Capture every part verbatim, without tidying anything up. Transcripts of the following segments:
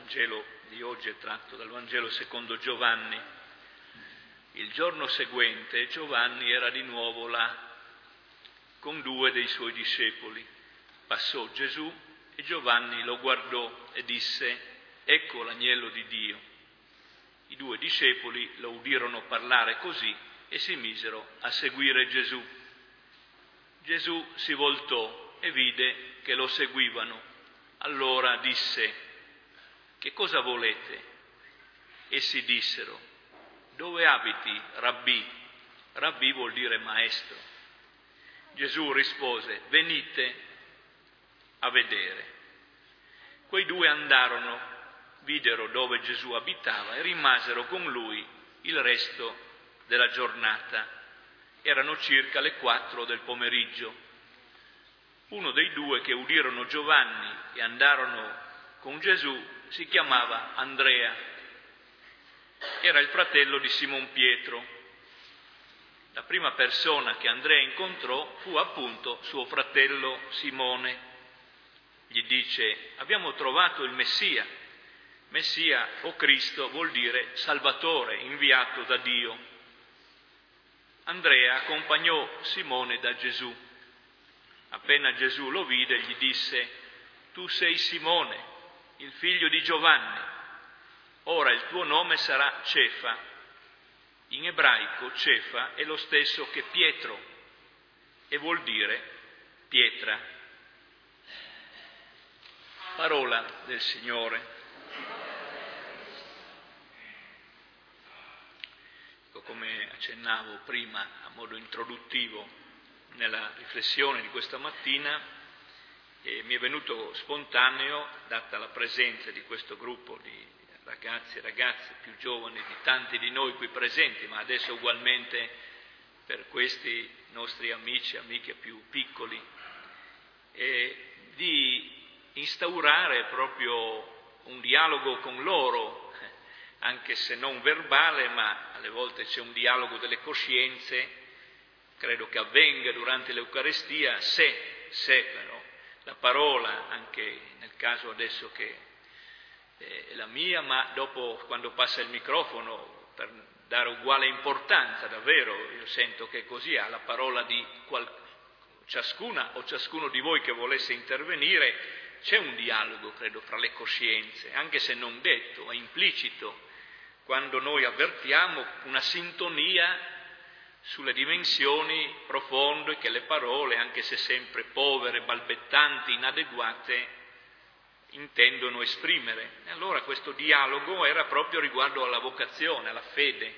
Vangelo di oggi è tratto dal Vangelo secondo Giovanni. Il giorno seguente Giovanni era di nuovo là con due dei suoi discepoli. Passò Gesù e Giovanni lo guardò e disse: «Ecco l'agnello di Dio». I due discepoli lo udirono parlare così e si misero a seguire Gesù. Gesù si voltò e vide che lo seguivano. Allora disse: «Che cosa volete?» Essi dissero: «Dove abiti, Rabbì?» Rabbì vuol dire maestro. Gesù rispose: «Venite a vedere». Quei due andarono, videro dove Gesù abitava e rimasero con lui il resto della giornata. Erano circa le quattro del pomeriggio. Uno dei due che udirono Giovanni e andarono con Gesù si chiamava Andrea. Era il fratello di Simon Pietro. La prima persona che Andrea incontrò fu appunto suo fratello Simone. Gli dice: «Abbiamo trovato il Messia». Messia o Cristo vuol dire Salvatore, inviato da Dio. Andrea accompagnò Simone da Gesù. Appena Gesù lo vide, gli disse: «Tu sei Simone, il figlio di Giovanni. Ora il tuo nome sarà Cefa». In ebraico Cefa è lo stesso che Pietro e vuol dire pietra. Parola del Signore. Come accennavo prima a modo introduttivo nella riflessione di questa mattina, eh, mi è venuto spontaneo, data la presenza di questo gruppo di ragazzi e ragazze più giovani di tanti di noi qui presenti, ma adesso ugualmente per questi nostri amici e amiche più piccoli, eh, di instaurare proprio un dialogo con loro, anche se non verbale, ma alle volte c'è un dialogo delle coscienze. Credo che avvenga durante l'Eucarestia se, se però la parola, anche nel caso adesso che è la mia, ma dopo quando passa il microfono, per dare uguale importanza, davvero, io sento che così ha la parola di qual... ciascuna o ciascuno di voi che volesse intervenire, c'è un dialogo, credo, fra le coscienze, anche se non detto, è implicito, quando noi avvertiamo una sintonia sulle dimensioni profonde che le parole, anche se sempre povere, balbettanti, inadeguate, intendono esprimere. E allora questo dialogo era proprio riguardo alla vocazione, alla fede,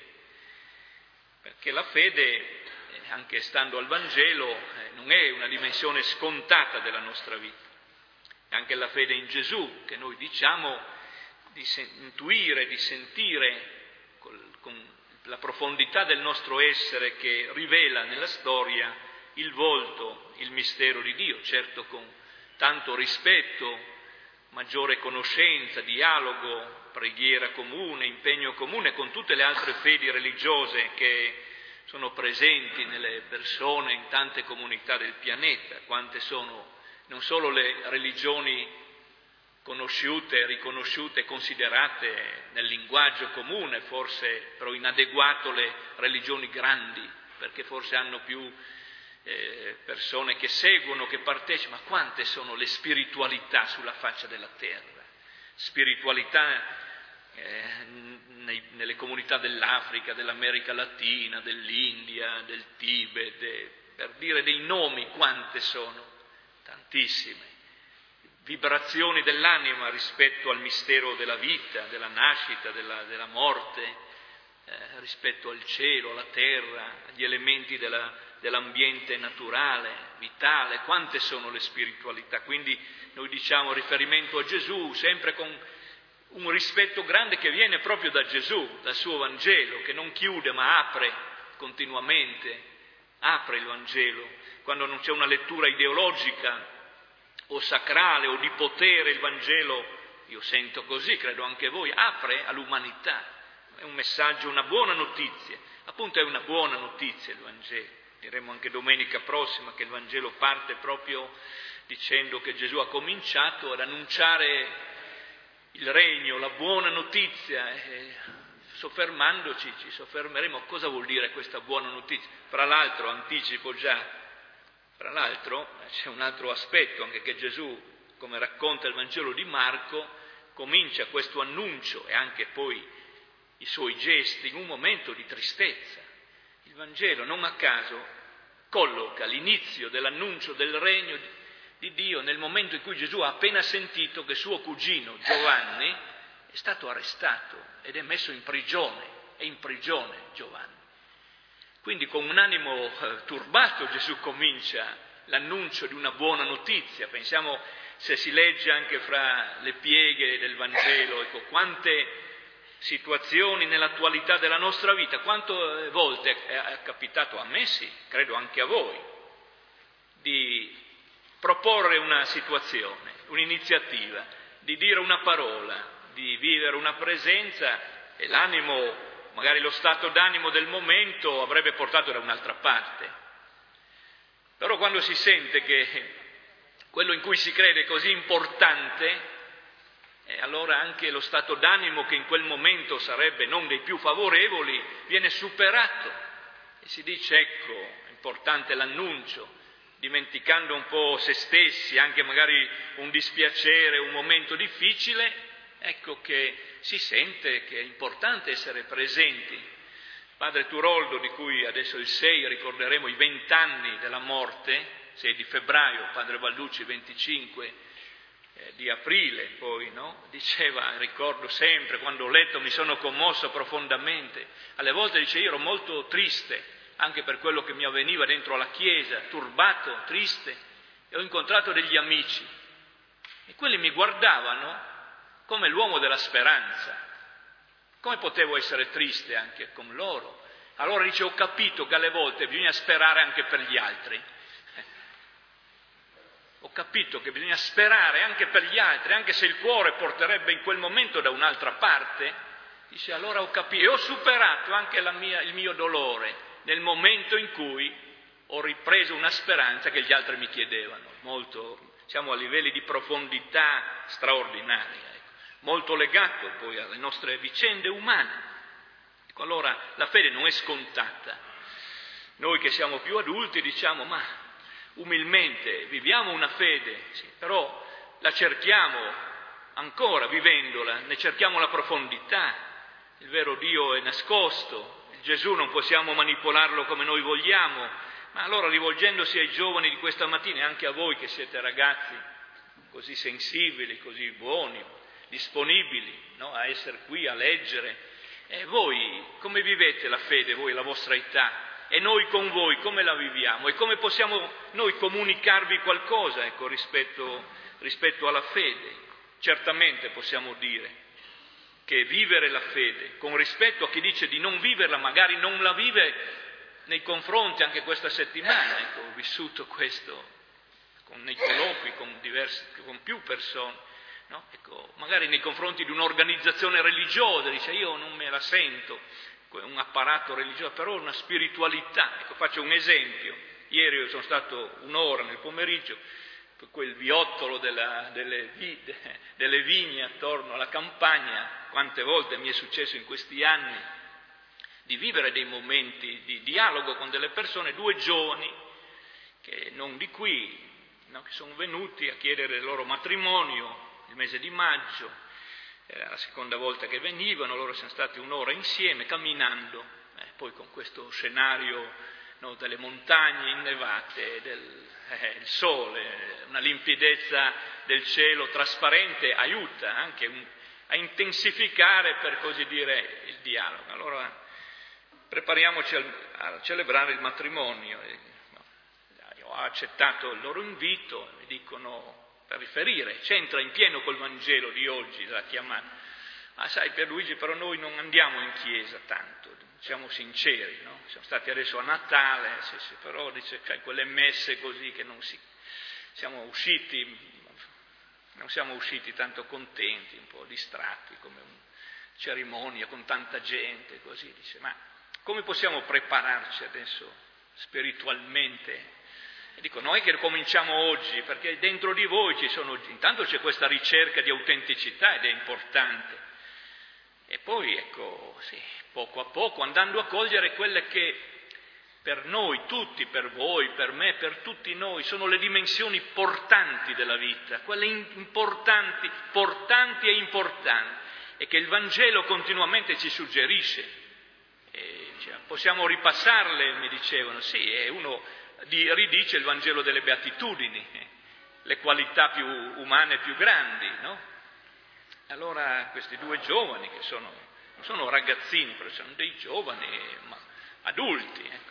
perché la fede, anche stando al Vangelo, non è una dimensione scontata della nostra vita. Anche la fede in Gesù, che noi diciamo di intuire, di sentire con la profondità del nostro essere, che rivela nella storia il volto, il mistero di Dio, certo con tanto rispetto, maggiore conoscenza, dialogo, preghiera comune, impegno comune con tutte le altre fedi religiose che sono presenti nelle persone in tante comunità del pianeta. Quante sono non solo le religioni conosciute, riconosciute, considerate nel linguaggio comune, forse però inadeguato le religioni grandi, perché forse hanno più eh, persone che seguono, che partecipano, ma quante sono le spiritualità sulla faccia della terra? Spiritualità eh, nei, nelle comunità dell'Africa, dell'America Latina, dell'India, del Tibet, de, per dire dei nomi, quante sono? Tantissime. Vibrazioni dell'anima rispetto al mistero della vita, della nascita, della, della morte, eh, rispetto al cielo, alla terra, agli elementi della, dell'ambiente naturale, vitale. Quante sono le spiritualità? Quindi noi diciamo riferimento a Gesù, sempre con un rispetto grande che viene proprio da Gesù, dal suo Vangelo, che non chiude ma apre continuamente, apre il Vangelo. Quando non c'è una lettura ideologica o sacrale o di potere, il Vangelo, io sento così, credo anche voi, apre all'umanità. È un messaggio, una buona notizia. Appunto è una buona notizia il Vangelo. Diremo anche domenica prossima che il Vangelo parte proprio dicendo che Gesù ha cominciato ad annunciare il regno, la buona notizia, e soffermandoci ci soffermeremo a cosa vuol dire questa buona notizia. Fra l'altro, anticipo già, fra l'altro c'è un altro aspetto, anche che Gesù, come racconta il Vangelo di Marco, comincia questo annuncio e anche poi i suoi gesti in un momento di tristezza. Il Vangelo non a caso colloca l'inizio dell'annuncio del regno di Dio nel momento in cui Gesù ha appena sentito che suo cugino Giovanni è stato arrestato ed è messo in prigione, è in prigione Giovanni. Quindi con un animo eh, turbato Gesù comincia l'annuncio di una buona notizia. Pensiamo, se si legge anche fra le pieghe del Vangelo, ecco, quante situazioni nell'attualità della nostra vita, quante volte è capitato a me, sì, credo anche a voi, di proporre una situazione, un'iniziativa, di dire una parola, di vivere una presenza e l'animo, magari lo stato d'animo del momento avrebbe portato da un'altra parte. Però quando si sente che quello in cui si crede è così importante, e allora anche lo stato d'animo che in quel momento sarebbe non dei più favorevoli viene superato e si dice ecco, è importante l'annuncio, dimenticando un po' se stessi, anche magari un dispiacere, un momento difficile, ecco che si sente che è importante essere presenti. Padre Turoldo, di cui adesso il sei ricorderemo i vent'anni della morte, sei di febbraio, Padre Balducci venticinque di aprile poi, no? Diceva, ricordo sempre, quando ho letto mi sono commosso profondamente, alle volte dice io ero molto triste, anche per quello che mi avveniva dentro la chiesa, turbato, triste, e ho incontrato degli amici, e quelli mi guardavano come l'uomo della speranza, come potevo essere triste anche con loro? Allora dice, ho capito che alle volte bisogna sperare anche per gli altri. Ho capito che bisogna sperare anche per gli altri, anche se il cuore porterebbe in quel momento da un'altra parte. Dice, allora ho capito, e ho superato anche la mia, il mio dolore nel momento in cui ho ripreso una speranza che gli altri mi chiedevano. Molto, siamo a livelli di profondità straordinari, ecco. Molto legato poi alle nostre vicende umane. Ecco, allora la fede non è scontata. Noi che siamo più adulti diciamo, ma umilmente viviamo una fede, sì, però la cerchiamo ancora vivendola, ne cerchiamo la profondità, il vero Dio è nascosto, il Gesù non possiamo manipolarlo come noi vogliamo, ma allora rivolgendosi ai giovani di questa mattina e anche a voi che siete ragazzi così sensibili, così buoni, disponibili, no, a essere qui, a leggere, e voi come vivete la fede, voi la vostra età? E noi con voi come la viviamo? E come possiamo noi comunicarvi qualcosa, ecco, rispetto, rispetto alla fede? Certamente possiamo dire che vivere la fede, con rispetto a chi dice di non viverla, magari non la vive nei confronti, anche questa settimana, ecco, ho vissuto questo con, nei colloqui con, diversi, con più persone, no? Ecco, magari nei confronti di un'organizzazione religiosa, dice io non me la sento, un apparato religioso, però una spiritualità. Ecco, faccio un esempio. Ieri sono stato un'ora nel pomeriggio per quel viottolo della, delle, delle vigne attorno alla campagna. Quante volte mi è successo in questi anni di vivere dei momenti di dialogo con delle persone, due giovani che non di qui, no, che sono venuti a chiedere il loro matrimonio il mese di maggio. Era la seconda volta che venivano, loro sono stati un'ora insieme camminando, eh, poi con questo scenario, no, delle montagne innevate, del eh, il sole, una limpidezza del cielo trasparente aiuta anche un, a intensificare, per così dire, il dialogo. Allora prepariamoci a, a celebrare il matrimonio. E, no, io ho accettato il loro invito, mi dicono, per riferire, c'entra in pieno col Vangelo di oggi, la chiamata. Ah, sai Pierluigi, però noi non andiamo in chiesa tanto, siamo sinceri, no? Siamo stati adesso a Natale, sì, sì, però dice, cioè, quelle messe così che non si... Siamo usciti, non siamo usciti tanto contenti, un po' distratti, come una cerimonia con tanta gente, così, dice, ma come possiamo prepararci adesso spiritualmente E dico, non è che cominciamo oggi, perché dentro di voi ci sono, intanto c'è questa ricerca di autenticità ed è importante. E poi, ecco, sì, poco a poco, andando a cogliere quelle che per noi tutti, per voi, per me, per tutti noi, sono le dimensioni portanti della vita, quelle importanti, portanti e importanti, e che il Vangelo continuamente ci suggerisce. E, cioè, possiamo ripassarle, mi dicevano, sì, e uno di, ridice il Vangelo delle Beatitudini, le qualità più umane più grandi, no? Allora questi due giovani, che sono, non sono ragazzini, però sono dei giovani, ma adulti, ecco.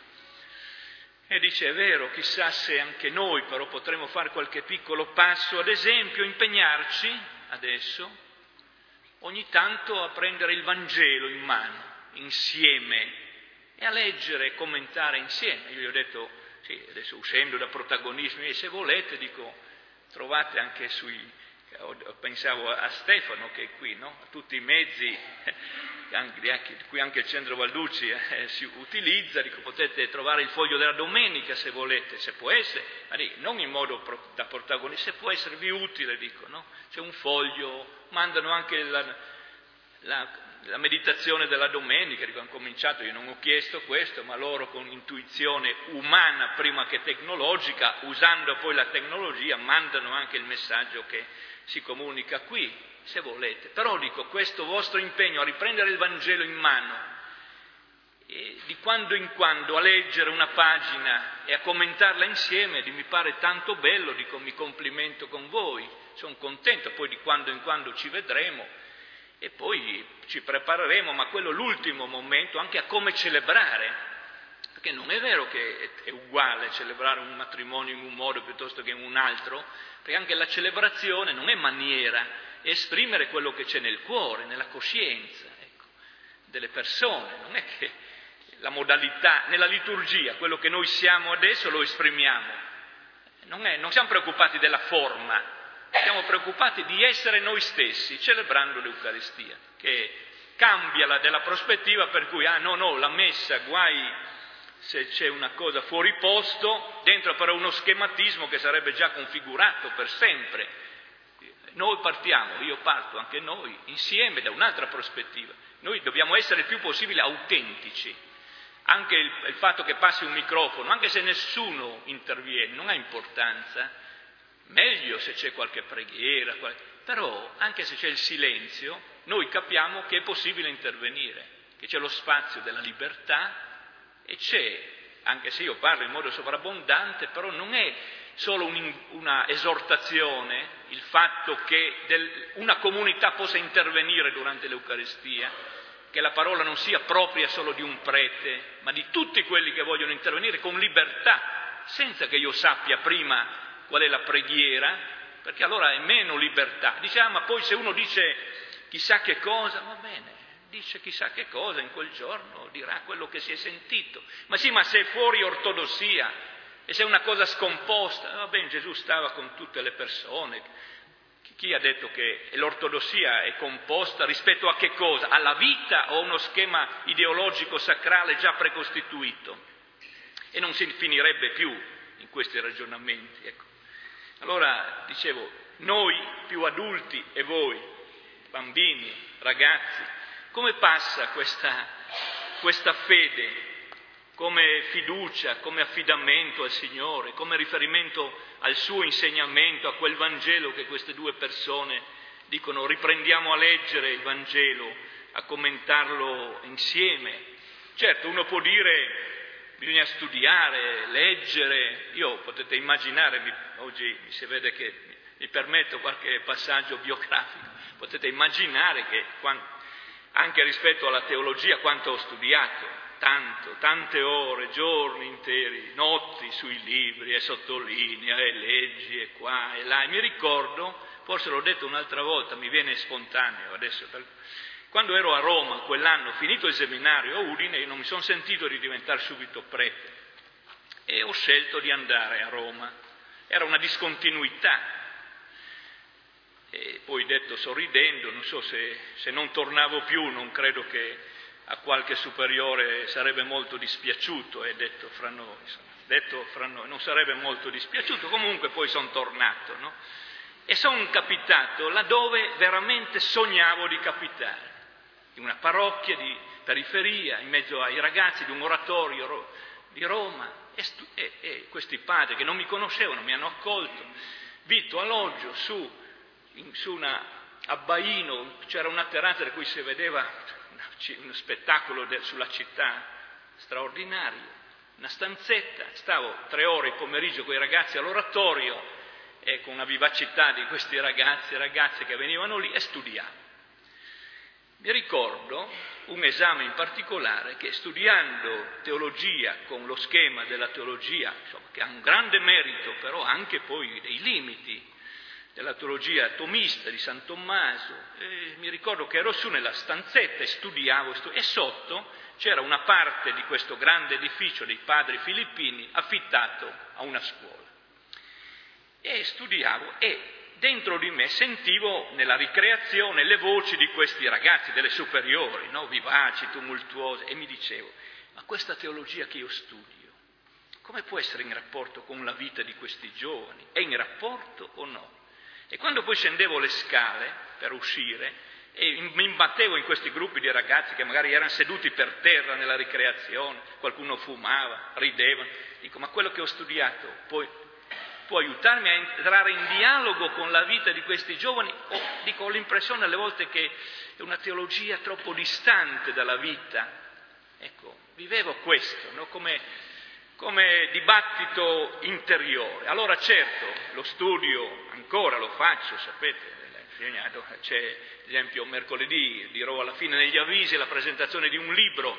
E dice, è vero, chissà se anche noi però potremo fare qualche piccolo passo, ad esempio impegnarci adesso ogni tanto a prendere il Vangelo in mano, insieme, e a leggere e commentare insieme. Io gli ho detto, sì, adesso uscendo da protagonismi, e se volete, dico, trovate anche sui, pensavo a Stefano che è qui, no? A tutti i mezzi, anche, qui anche il centro Valducci eh, si utilizza, dico, potete trovare il foglio della domenica se volete, se può essere, ma dico, non in modo pro, da protagonista, se può esservi utile, dico, no? C'è un foglio, mandano anche la, la, la meditazione della domenica, dico, hanno cominciato, io non ho chiesto questo, ma loro con intuizione umana prima che tecnologica, usando poi la tecnologia, mandano anche il messaggio che si comunica qui, se volete. Però dico, questo vostro impegno a riprendere il Vangelo in mano e di quando in quando a leggere una pagina e a commentarla insieme, mi pare tanto bello, dico, mi complimento con voi, sono contento, poi di quando in quando ci vedremo e poi ci prepareremo, ma quello è l'ultimo momento anche a come celebrare, perché non è vero che è uguale celebrare un matrimonio in un modo piuttosto che in un altro, perché anche la celebrazione non è maniera, è esprimere quello che c'è nel cuore, nella coscienza, ecco, delle persone. Non è che la modalità, nella liturgia, quello che noi siamo adesso lo esprimiamo. Non, è, non siamo preoccupati della forma, siamo preoccupati di essere noi stessi, celebrando l'Eucaristia, che cambia la, della prospettiva per cui, ah no, no, la messa, guai se c'è una cosa fuori posto, dentro però uno schematismo che sarebbe già configurato per sempre. Noi partiamo, io parto, anche noi, insieme da un'altra prospettiva. Noi dobbiamo essere il più possibile autentici. Anche il, il fatto che passi un microfono, anche se nessuno interviene, non ha importanza. Meglio se c'è qualche preghiera, qualche... però anche se c'è il silenzio, noi capiamo che è possibile intervenire, che c'è lo spazio della libertà e c'è, anche se io parlo in modo sovrabbondante, però non è solo un, una esortazione il fatto che del, una comunità possa intervenire durante l'Eucaristia, che la parola non sia propria solo di un prete, ma di tutti quelli che vogliono intervenire con libertà, senza che io sappia prima qual è la preghiera, perché allora è meno libertà. Diciamo, ah, ma poi se uno dice chissà che cosa, va bene, dice chissà che cosa in quel giorno, dirà quello che si è sentito. Ma sì, ma se è fuori ortodossia, e se è una cosa scomposta, va bene, Gesù stava con tutte le persone. Chi ha detto che l'ortodossia è composta rispetto a che cosa? Alla vita o a uno schema ideologico sacrale già precostituito? E non si finirebbe più in questi ragionamenti. Ecco. Allora, dicevo, noi più adulti e voi, bambini, ragazzi, come passa questa, questa fede? Come fiducia, come affidamento al Signore, come riferimento al suo insegnamento, a quel Vangelo che queste due persone dicono riprendiamo a leggere il Vangelo, a commentarlo insieme. Certo, uno può dire bisogna studiare, leggere, io potete immaginare, mi, oggi mi si vede che mi permetto qualche passaggio biografico, potete immaginare che quando, anche rispetto alla teologia quanto ho studiato, tanto, tante ore, giorni interi, notti sui libri, e sottolinea, e leggi, e qua, e là. E mi ricordo, forse l'ho detto un'altra volta, mi viene spontaneo adesso, quando ero a Roma, quell'anno, finito il seminario a Udine, io non mi sono sentito di diventare subito prete, e ho scelto di andare a Roma. Era una discontinuità. E poi detto sorridendo, non so se, se non tornavo più, non credo che a qualche superiore sarebbe molto dispiaciuto, è detto fra noi, insomma, detto fra noi, non sarebbe molto dispiaciuto, comunque poi sono tornato, no? E sono capitato laddove veramente sognavo di capitare, in una parrocchia di periferia, in mezzo ai ragazzi di un oratorio di Roma, e, stu- e, e questi padri che non mi conoscevano mi hanno accolto, vitto, alloggio, su, in, su una abbaino, c'era una terrazza da cui si vedeva uno spettacolo de, sulla città straordinario, una stanzetta, stavo tre ore il pomeriggio con i ragazzi all'oratorio e con una vivacità di questi ragazzi e ragazze che venivano lì e studiavo. Mi ricordo un esame in particolare che, studiando teologia con lo schema della teologia, insomma, che ha un grande merito, però anche poi dei limiti, della teologia tomista di San Tommaso, e mi ricordo che ero su nella stanzetta e studiavo, stu- e sotto c'era una parte di questo grande edificio dei padri filippini affittato a una scuola. E studiavo e dentro di me sentivo nella ricreazione le voci di questi ragazzi delle superiori, no? Vivaci, tumultuose, e mi dicevo, ma questa teologia che io studio, come può essere in rapporto con la vita di questi giovani? È in rapporto o no? E quando poi scendevo le scale per uscire e mi imbattevo in questi gruppi di ragazzi che magari erano seduti per terra nella ricreazione, qualcuno fumava, rideva, dico, ma quello che ho studiato poi può aiutarmi a entrare in dialogo con la vita di questi giovani? O dico, ho l'impressione alle volte che è una teologia troppo distante dalla vita. Ecco, vivevo questo, no? come, come dibattito interiore. Allora certo, lo studio ancora lo faccio, sapete, c'è ad esempio mercoledì dirò alla fine degli avvisi la presentazione di un libro,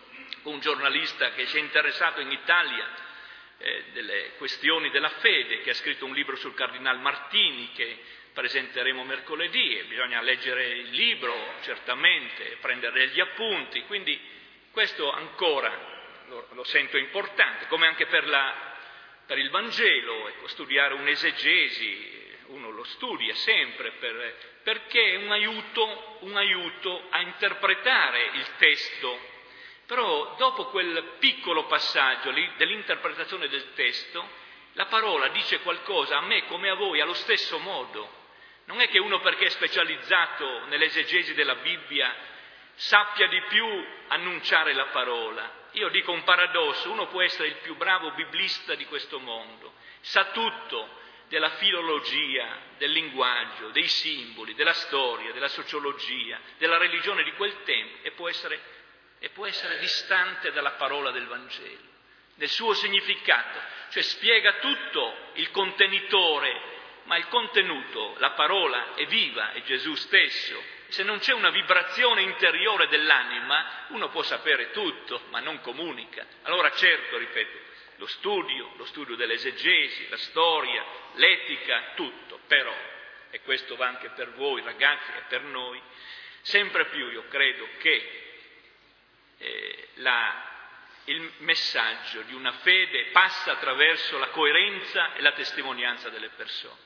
un giornalista che si è interessato in Italia Eh, delle questioni della fede, che ha scritto un libro sul Cardinal Martini che presenteremo mercoledì, e bisogna leggere il libro certamente, prendere degli appunti, quindi questo ancora lo, lo sento importante, come anche per, la, per il Vangelo, ecco, studiare un'esegesi, uno lo studia sempre per, perché è un aiuto, un aiuto a interpretare il testo. Però dopo quel piccolo passaggio lì dell'interpretazione del testo, la parola dice qualcosa a me come a voi allo stesso modo. Non è che uno, perché è specializzato nell'esegesi della Bibbia, sappia di più annunciare la parola. Io dico un paradosso, uno può essere il più bravo biblista di questo mondo, sa tutto della filologia, del linguaggio, dei simboli, della storia, della sociologia, della religione di quel tempo, e può essere e può essere distante dalla parola del Vangelo, del suo significato, cioè spiega tutto il contenitore, ma il contenuto, la parola è viva, è Gesù stesso. Se non c'è una vibrazione interiore dell'anima, uno può sapere tutto, ma non comunica. Allora certo, ripeto, lo studio, lo studio dell'esegesi, la storia, l'etica, tutto, però, e questo va anche per voi ragazzi e per noi, sempre più io credo che Eh, la, il messaggio di una fede passa attraverso la coerenza e la testimonianza delle persone.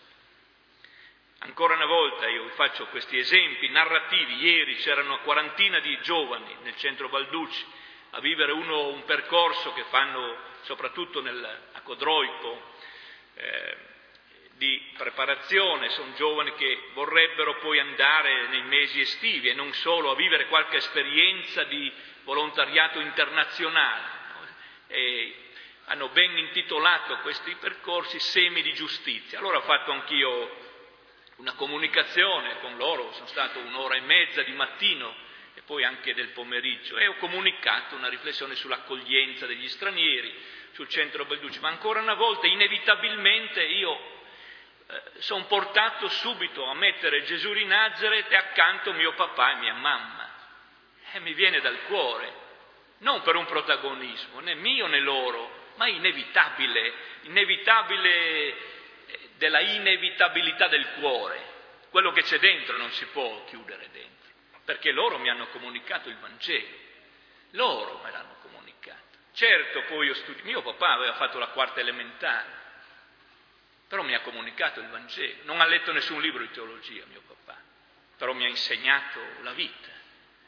Ancora una volta io vi faccio questi esempi narrativi. Ieri c'erano una quarantina di giovani nel centro Balducci a vivere uno, un percorso che fanno soprattutto nel, a Codroico, eh, di preparazione. Sono giovani che vorrebbero poi andare nei mesi estivi e non solo a vivere qualche esperienza di volontariato internazionale, no? E hanno ben intitolato questi percorsi Semi di giustizia. Allora ho fatto anch'io una comunicazione con loro, sono stato un'ora e mezza di mattino e poi anche del pomeriggio, e ho comunicato una riflessione sull'accoglienza degli stranieri, sul centro Balducci, ma ancora una volta inevitabilmente io eh, sono portato subito a mettere Gesù di Nazaret e accanto mio papà e mia mamma. E mi viene dal cuore, non per un protagonismo, né mio né loro, ma inevitabile, inevitabile della inevitabilità del cuore. Quello che c'è dentro non si può chiudere dentro, perché loro mi hanno comunicato il Vangelo, loro me l'hanno comunicato. Certo, poi io studi... mio papà aveva fatto la quarta elementare, però mi ha comunicato il Vangelo, non ha letto nessun libro di teologia mio papà, però mi ha insegnato la vita.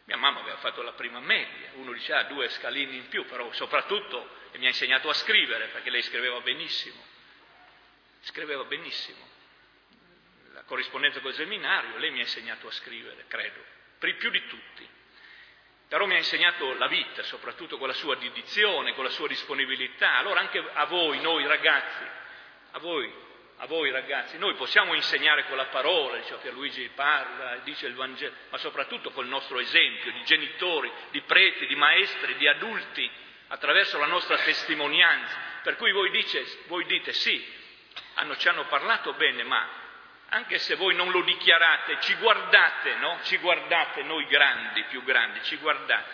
Mia mamma aveva fatto la prima media, uno dice ah, due scalini in più, però soprattutto e mi ha insegnato a scrivere, perché lei scriveva benissimo, scriveva benissimo. La corrispondenza col seminario, lei mi ha insegnato a scrivere, credo, per più di tutti. Però mi ha insegnato la vita, soprattutto con la sua dedizione, con la sua disponibilità. Allora anche a voi, noi ragazzi, a voi, a voi ragazzi, noi possiamo insegnare con la parola, dice Pierluigi parla, dice il Vangelo, ma soprattutto col nostro esempio di genitori, di preti, di maestri, di adulti, attraverso la nostra testimonianza. Per cui voi, dice, voi dite sì, hanno, ci hanno parlato bene, ma anche se voi non lo dichiarate, ci guardate, no? Ci guardate, noi grandi, più grandi, ci guardate.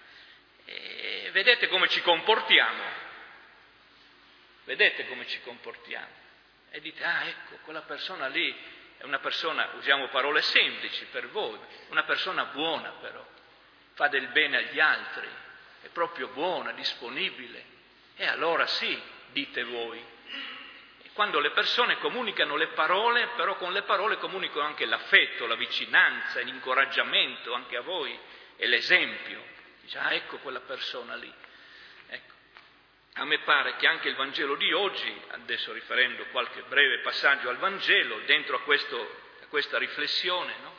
E vedete come ci comportiamo. Vedete come ci comportiamo. E dite, ah ecco, quella persona lì è una persona, usiamo parole semplici per voi, una persona buona però, fa del bene agli altri, è proprio buona, disponibile. E allora sì, dite voi. Quando le persone comunicano le parole, però con le parole comunicano anche l'affetto, la vicinanza, l'incoraggiamento anche a voi e l'esempio. Dice, ah ecco quella persona lì. Ecco. A me pare che anche il Vangelo di oggi, adesso riferendo qualche breve passaggio al Vangelo, dentro a, questo, a questa riflessione, no?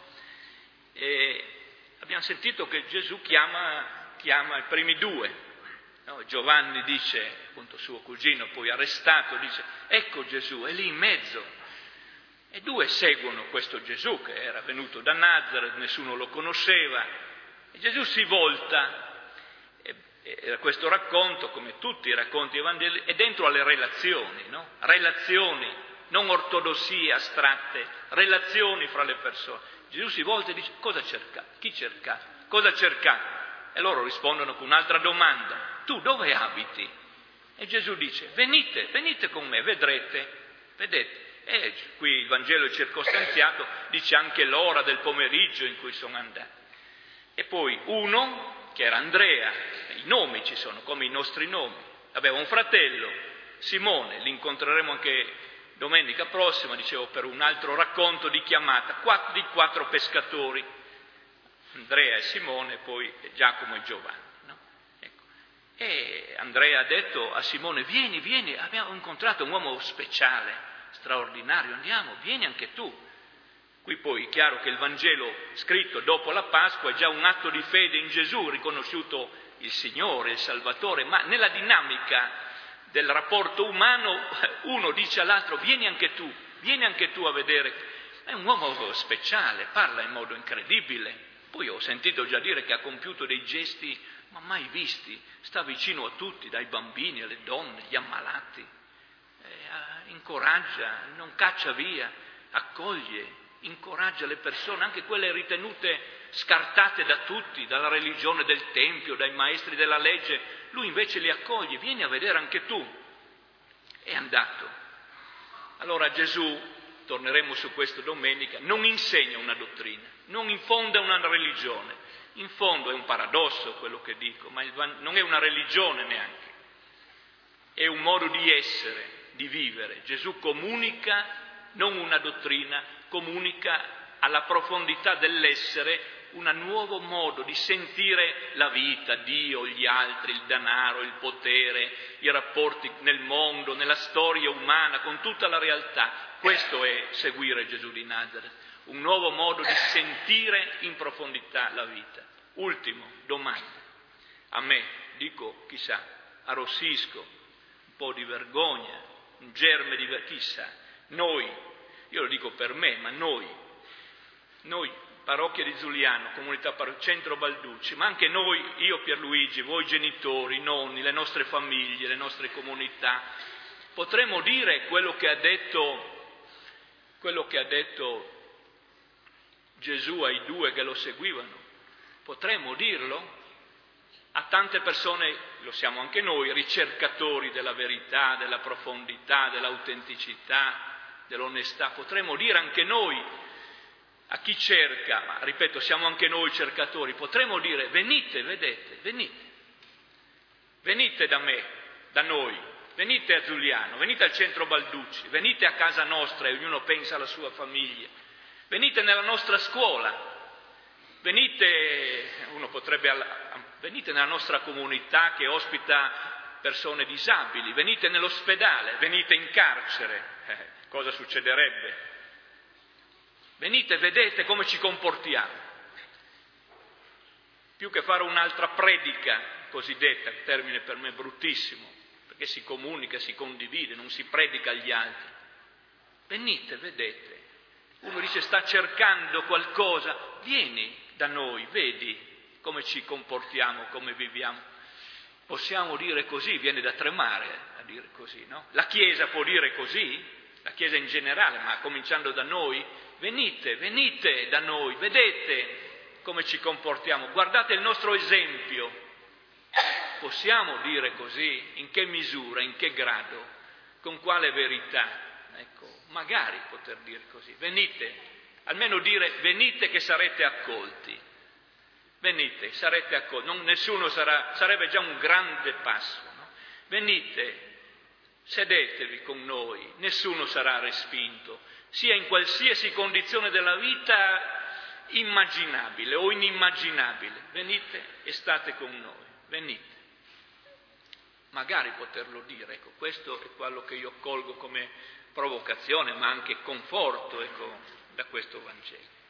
E abbiamo sentito che Gesù chiama, chiama i primi due. No, Giovanni dice, appunto suo cugino, poi arrestato, dice, ecco Gesù, è lì in mezzo. E due seguono questo Gesù che era venuto da Nazareth, nessuno lo conosceva. E Gesù si volta, e, e questo racconto, come tutti i racconti evangelici, è dentro alle relazioni, no? Relazioni, non ortodossie astratte, relazioni fra le persone. Gesù si volta e dice, cosa cercate? Chi cercate? Cosa cercate? E loro rispondono con un'altra domanda. Tu dove abiti? E Gesù dice, venite, venite con me, vedrete, vedete. E qui il Vangelo è circostanziato, dice anche l'ora del pomeriggio in cui sono andati. E poi uno, che era Andrea, i nomi ci sono, come i nostri nomi, aveva un fratello, Simone, li incontreremo anche domenica prossima, dicevo, per un altro racconto di chiamata, quattro, di quattro pescatori, Andrea e Simone, poi Giacomo e Giovanni. E Andrea ha detto a Simone, vieni, vieni, abbiamo incontrato un uomo speciale, straordinario, andiamo, vieni anche tu. Qui poi è chiaro che il Vangelo scritto dopo la Pasqua è già un atto di fede in Gesù, riconosciuto il Signore, il Salvatore, ma nella dinamica del rapporto umano uno dice all'altro, vieni anche tu, vieni anche tu a vedere. È un uomo speciale, parla in modo incredibile. Poi ho sentito già dire che ha compiuto dei gesti ma mai visti, sta vicino a tutti, dai bambini alle donne, gli ammalati, eh, incoraggia, non caccia via, accoglie, incoraggia le persone, anche quelle ritenute scartate da tutti, dalla religione del Tempio, dai maestri della legge, lui invece li accoglie, vieni a vedere anche tu. È andato. Allora Gesù, torneremo su questo domenica, non insegna una dottrina, non infonda una religione. In fondo è un paradosso quello che dico, ma il, non è una religione neanche, è un modo di essere, di vivere. Gesù comunica non una dottrina, comunica alla profondità dell'essere un nuovo modo di sentire la vita, Dio, gli altri, il denaro, il potere, i rapporti nel mondo, nella storia umana, con tutta la realtà. Questo è seguire Gesù di Nazareth. Un nuovo modo di sentire in profondità la vita. Ultimo, domanda. A me, dico, chissà, arrossisco, un po' di vergogna, un germe di vergogna, chissà, noi, io lo dico per me, ma noi, noi, parrocchia di Giuliano, comunità Centro Balducci, ma anche noi, io Pierluigi, voi genitori, nonni, le nostre famiglie, le nostre comunità, potremmo dire quello che ha detto, quello che ha detto Gesù ai due che lo seguivano, potremmo dirlo? A tante persone, lo siamo anche noi, ricercatori della verità, della profondità, dell'autenticità, dell'onestà, potremmo dire anche noi, a chi cerca, ma ripeto, siamo anche noi cercatori, potremmo dire venite, vedete, venite, venite da me, da noi, venite a Giuliano, venite al Centro Balducci, venite a casa nostra e ognuno pensa alla sua famiglia. Venite nella nostra scuola, venite, uno potrebbe, venite nella nostra comunità che ospita persone disabili, venite nell'ospedale, venite in carcere, eh, cosa succederebbe? Venite, vedete come ci comportiamo. Più che fare un'altra predica cosiddetta, termine per me bruttissimo, perché si comunica, si condivide, non si predica agli altri. Venite, vedete. Uno dice sta cercando qualcosa, vieni da noi, vedi come ci comportiamo, come viviamo. Possiamo dire così, viene da tremare a dire così, no? La Chiesa può dire così, la Chiesa in generale, ma cominciando da noi, venite, venite da noi, vedete come ci comportiamo, guardate il nostro esempio. Possiamo dire così? In che misura, in che grado, con quale verità? Ecco, magari poter dire così, venite, almeno dire venite che sarete accolti, venite, sarete accolti, non, nessuno sarà, sarebbe già un grande passo, no? Venite, sedetevi con noi, nessuno sarà respinto, sia in qualsiasi condizione della vita immaginabile o inimmaginabile, venite e state con noi, venite. Magari poterlo dire, ecco, questo è quello che io colgo come provocazione, ma anche conforto, ecco, da questo Vangelo.